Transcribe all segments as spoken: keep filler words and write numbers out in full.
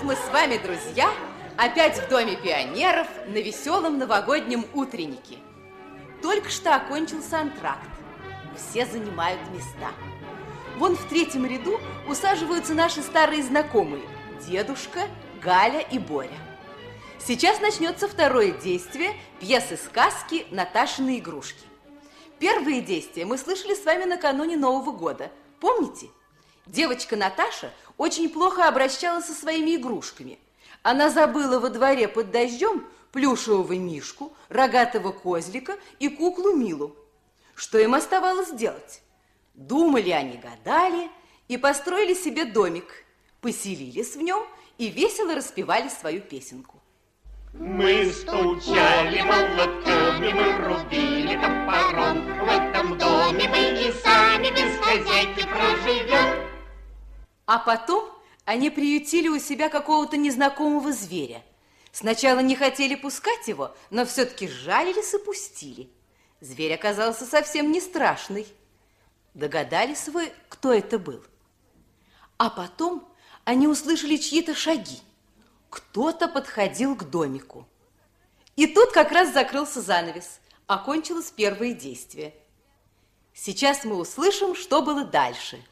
вот мы с вами, друзья, опять в Доме пионеров на веселом новогоднем утреннике. Только что окончился антракт. Все занимают места. Вон в третьем ряду усаживаются наши старые знакомые дедушка, Галя и Боря. Сейчас начнется второе действие пьесы-сказки «Наташины игрушки». Первые действия мы слышали с вами накануне Нового года. Помните? Девочка Наташа очень плохо обращалась со своими игрушками. Она забыла во дворе под дождем плюшевого мишку, рогатого козлика и куклу Милу. Что им оставалось делать? Думали они, гадали и построили себе домик, поселились в нем и весело распевали свою песенку. Мы стучали молотками, мы рубили топором. В этом доме мы и сами без хозяйки проживем. А потом они приютили у себя какого-то незнакомого зверя. Сначала не хотели пускать его, но все-таки сжалились и пустили. Зверь оказался совсем не страшный. Догадались вы, кто это был? А потом они услышали чьи-то шаги. Кто-то подходил к домику. И тут как раз закрылся занавес. Окончилось первое действие. Сейчас мы услышим, что было дальше.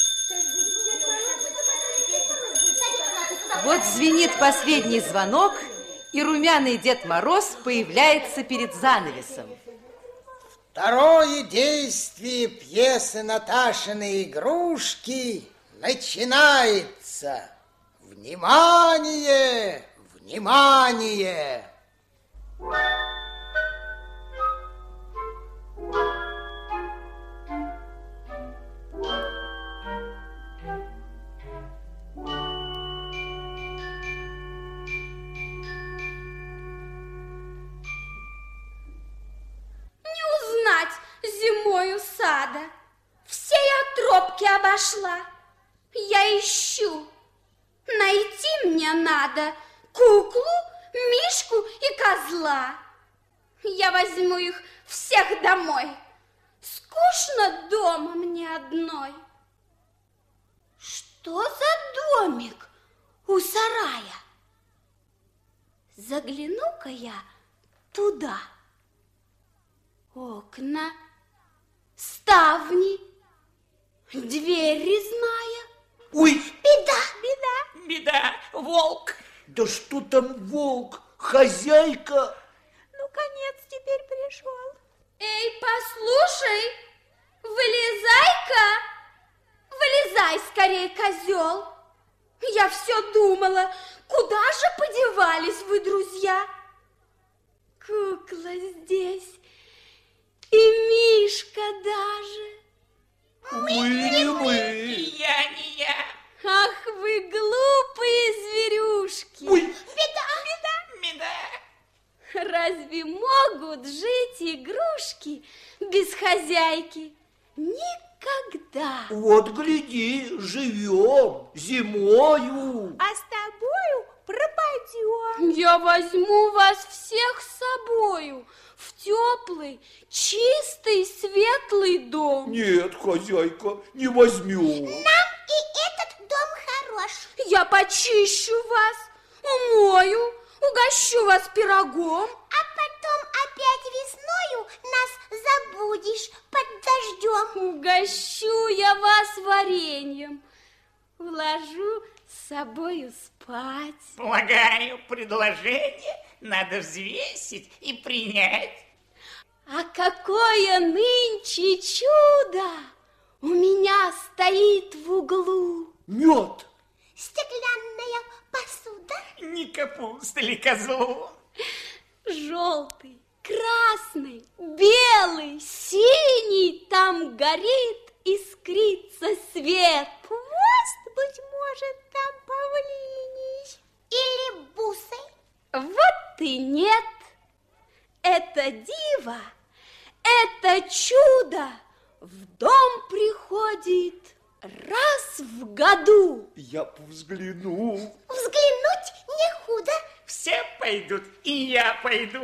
Вот звенит последний звонок, и румяный Дед Мороз появляется перед занавесом. Второе действие пьесы «Наташины игрушки» начинается. Внимание! Внимание! Зимою сада. Все я тропки обошла. Я ищу. Найти мне надо куклу, мишку и козла. Я возьму их всех домой. Скучно дома мне одной. Что за домик у сарая? Загляну-ка я туда. Окна, ставни, дверь резная. Ой! Беда, беда. Беда, волк. Да что там волк? Хозяйка. Ну, конец теперь пришел. Эй, послушай, вылезай-ка. Вылезай скорее, козел. Я все думала, куда же подевались вы, друзья? Кукла здесь. И Мишка даже. Мы не мы. Я не я. Ах, вы глупые зверюшки. Ой. Беда, беда. Беда. Разве могут жить игрушки без хозяйки? Никогда. Вот гляди, живем зимою. А с тобою пропадем. Я возьму вас всех с собою в теплый, чистый, светлый дом. Нет, хозяйка, не возьмем. Нам и этот дом хорош. Я почищу вас, умою, угощу вас пирогом. А потом опять весною нас забудешь под дождем. Угощу я вас вареньем, вложу с собою спать. Полагаю, предложение надо взвесить и принять. А какое нынче чудо у меня стоит в углу. Мед. Стеклянная посуда. Не капуста ли козлу? Желтый, красный, белый, синий там горит, искрится свет. Хвост, быть может, там павлиний. Или бусой. Вот и нет. Это диво, это чудо в дом приходит раз в году. Я взгляну. Взглянуть не худо. Все пойдут, и я пойду.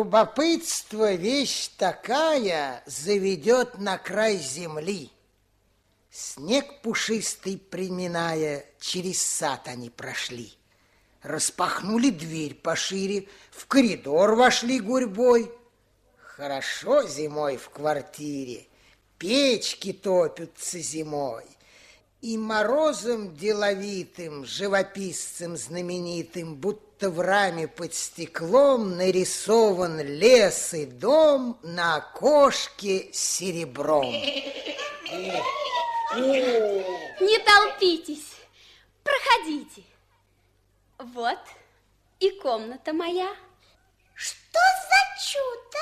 Любопытство вещь такая, заведет на край земли. Снег пушистый приминая, через сад они прошли. Распахнули дверь пошире, в коридор вошли гурьбой. Хорошо зимой в квартире, печки топятся зимой. И морозом деловитым, живописцем знаменитым, будто в раме под стеклом нарисован лес и дом на окошке серебром. Не толпитесь, проходите. Вот и комната моя. Что за чудо?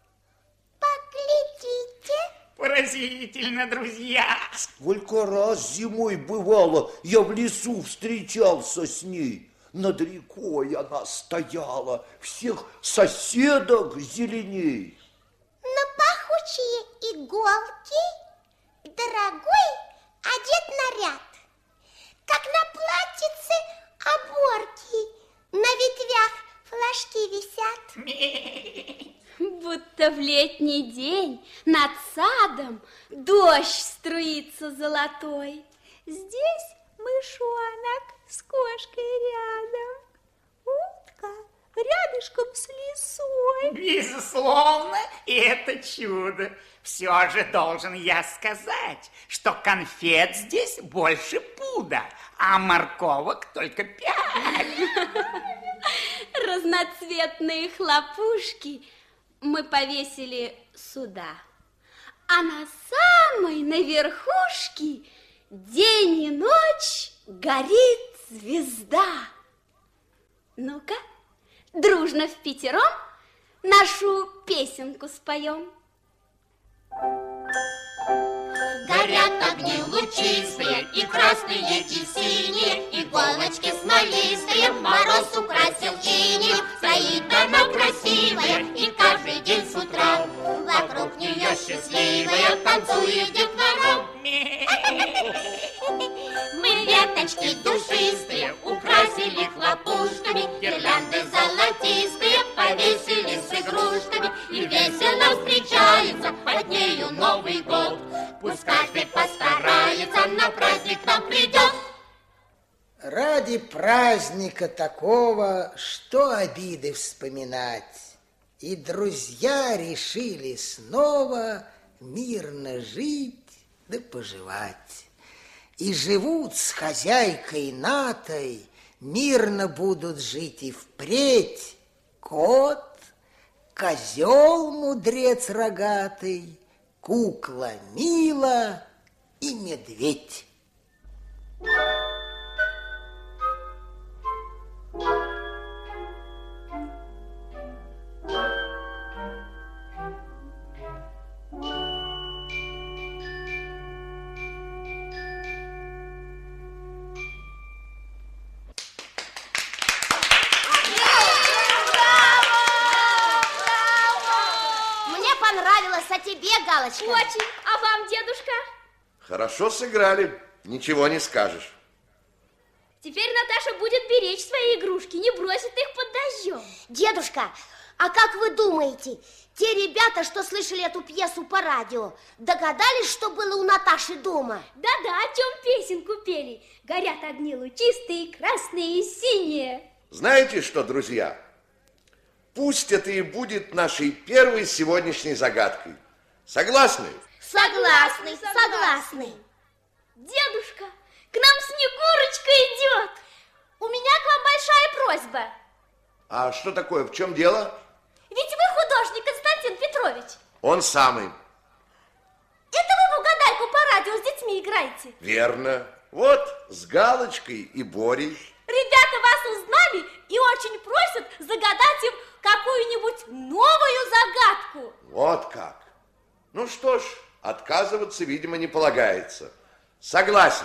Поглядите. Поразительно, друзья. Сколько раз зимой бывало, я в лесу встречался с ней. Над рекой она стояла, всех соседок зеленей. На пахучие иголки дорогой одет наряд, как на платьице оборки, на ветвях флажки висят. Будто в летний день над садом дождь струится золотой. Здесь мышонок с кошкой рядом, утка рядышком с лисой. Безусловно, это чудо. Все же должен я сказать, что конфет здесь больше пуда, а морковок только пять. Разноцветные хлопушки мы повесили сюда, а на самой на верхушке день и ночь горит звезда. Ну-ка, дружно впятером нашу песенку споем. Горят огни лучистые, и красные, и синие, иголочки смолистые, мороз украсил инеем. Стоит она красивая, и каждый день с утра вокруг нее счастливая танцует детвора. Мы веточки душистые украсили хлопушками, гирлянды золотистые повесили с игрушками, и весело встречается под нею Новый год. Пусть каждый постарается, на праздник нам придет. Ради праздника такого, что обиды вспоминать, и друзья решили снова мирно жить да поживать. И живут с хозяйкой Натой, мирно будут жить и впредь кот, козел мудрец рогатый, кукла Мила и медведь. А тебе, Галочка? Очень. А вам, дедушка? Хорошо сыграли. Ничего не скажешь. Теперь Наташа будет беречь свои игрушки, не бросит их под дождем. Дедушка, а как вы думаете, те ребята, что слышали эту пьесу по радио, догадались, что было у Наташи дома? Да-да, о чем песенку пели. Горят огни лучистые, красные и синие. Знаете что, друзья? Пусть это и будет нашей первой сегодняшней загадкой. Согласны? Согласны, согласны. Дедушка, к нам Снегурочка идет. У меня к вам большая просьба. А что такое? В чем дело? Ведь вы художник, Константин Петрович. Он самый. Это вы в угадайку по радио с детьми играете? Верно. Вот с Галочкой и Борей. Ребята вас узнали и очень просят загадать им какую-нибудь новую загадку. Вот как. Ну что ж, отказываться, видимо, не полагается. Согласен.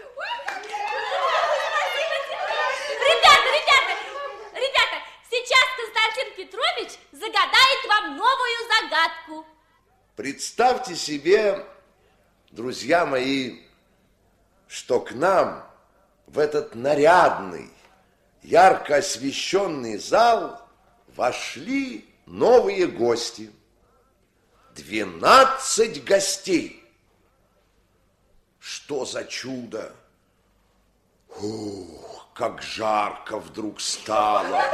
Ребята, ребята, ребята, сейчас Константин Петрович загадает вам новую загадку. Представьте себе, друзья мои, что к нам в этот нарядный, ярко освещенный зал вошли новые гости. Двенадцать гостей. Что за чудо! Ух, как жарко вдруг стало.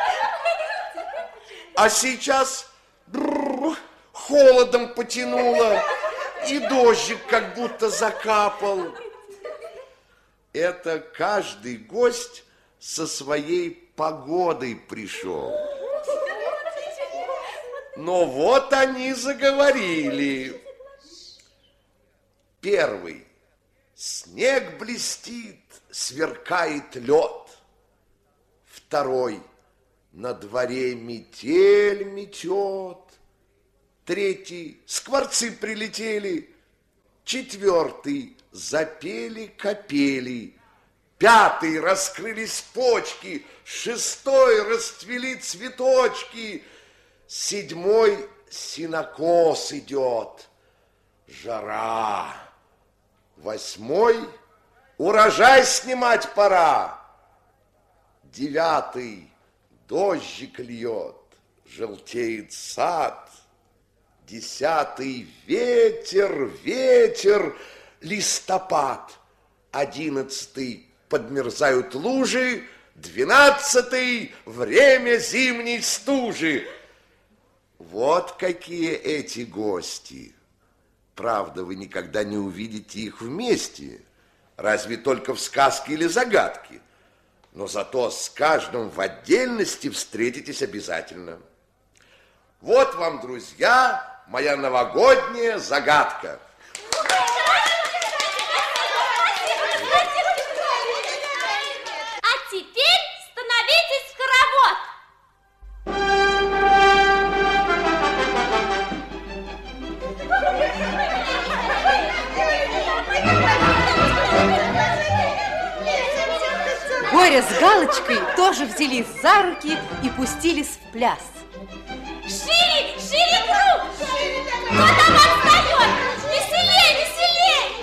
А сейчас бррр, холодом потянуло, и дождик как будто закапал. Это каждый гость со своей погодой пришел. Но вот они заговорили. Первый. Снег блестит, сверкает лед. Второй. На дворе метель метет. Третий. Скворцы прилетели. Четвертый. Запели капели. Пятый. Раскрылись почки. Шестой. Расцвели цветочки. Седьмой. Сенокос идет. Жара. Восьмой. Урожай снимать пора. Девятый. Дождик льет, желтеет сад. Десятый. Ветер, ветер, листопад. Одиннадцатый. Подмерзают лужи. Двенадцатый. Время зимней стужи. Вот какие эти гости. Правда, вы никогда не увидите их вместе. Разве только в сказке или загадке. Но зато с каждым в отдельности встретитесь обязательно. Вот вам, друзья, моя новогодняя загадка. А теперь становитесь в хоровод. Боря с Галочкой тоже взялись за руки и пустились в пляс. Шире, шире круг! Кто там отстает? Веселей, веселей!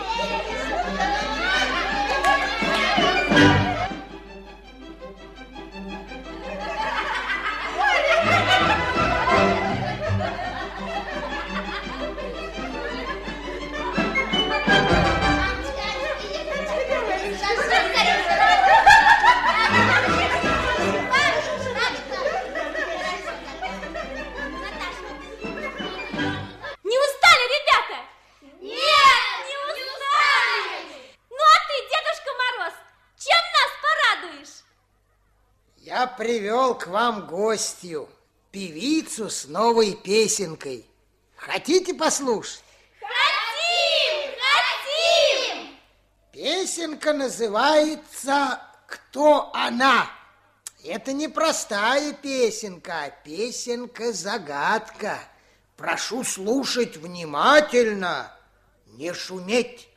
Я привел к вам гостью, певицу с новой песенкой. Хотите послушать? Хотим! Хотим! Песенка называется «Кто она?». Это не простая песенка, а песенка-загадка. Прошу слушать внимательно, не шуметь.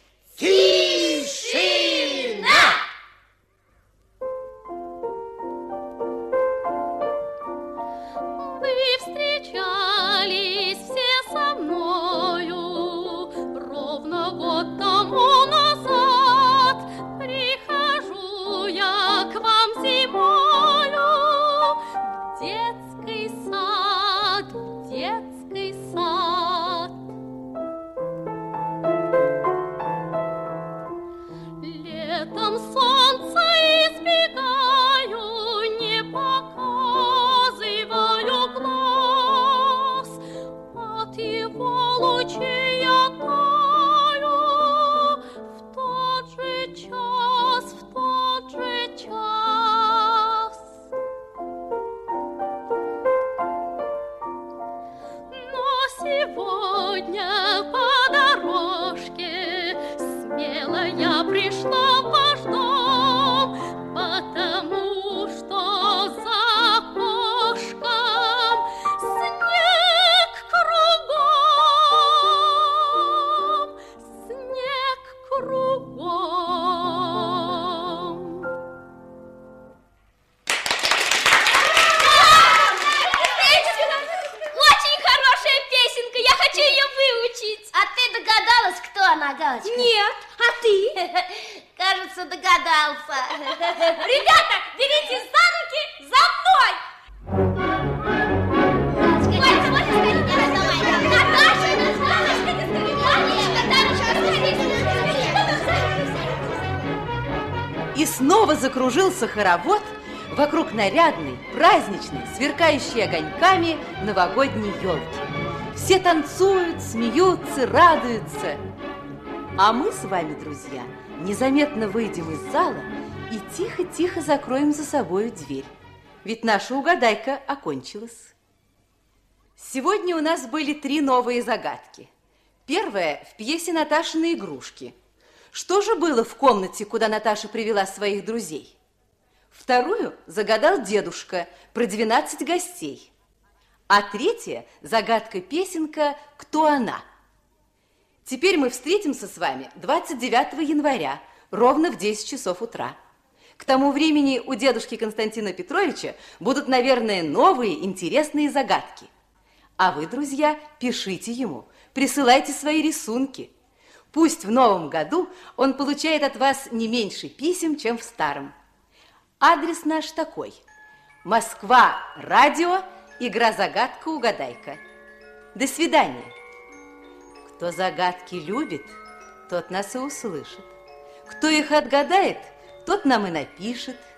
Тишина! Встречались все со мною ровно год тому назад. Прихожу я к вам зимою в детский сад, в детский сад. Летом солнце избегаю, не показываю глаз. От его лучей я таю в тот же час, в тот же час. Но сегодня по дорожке смело я пришла в ваш дом, потому что за окошком снег кругом, снег кругом. Очень хорошая песенка, я хочу ее выучить. А ты догадалась, кто она, Галочка? Нет, а ты? Кажется, догадался. Ребята, беритесь за руки, за мной! снова закружился хоровод вокруг нарядной, праздничной, сверкающей огоньками новогодней елки. Все танцуют, смеются, радуются. А мы с вами, друзья, незаметно выйдем из зала и тихо-тихо закроем за собою дверь. Ведь наша угадайка окончилась. Сегодня у нас были три новые загадки. Первая в пьесе «Наташины игрушки». Что же было в комнате, куда Наташа привела своих друзей? Вторую загадал дедушка про двенадцать гостей. А третья загадка-песенка «Кто она?». Теперь мы встретимся с вами двадцать девятого января, ровно в десять часов утра. К тому времени у дедушки Константина Петровича будут, наверное, новые интересные загадки. А вы, друзья, пишите ему, присылайте свои рисунки. Пусть в новом году он получает от вас не меньше писем, чем в старом. Адрес наш такой. Москва, радио, игра «Загадка-угадайка». До свидания. Кто загадки любит, тот нас и услышит. Кто их отгадает, тот нам и напишет.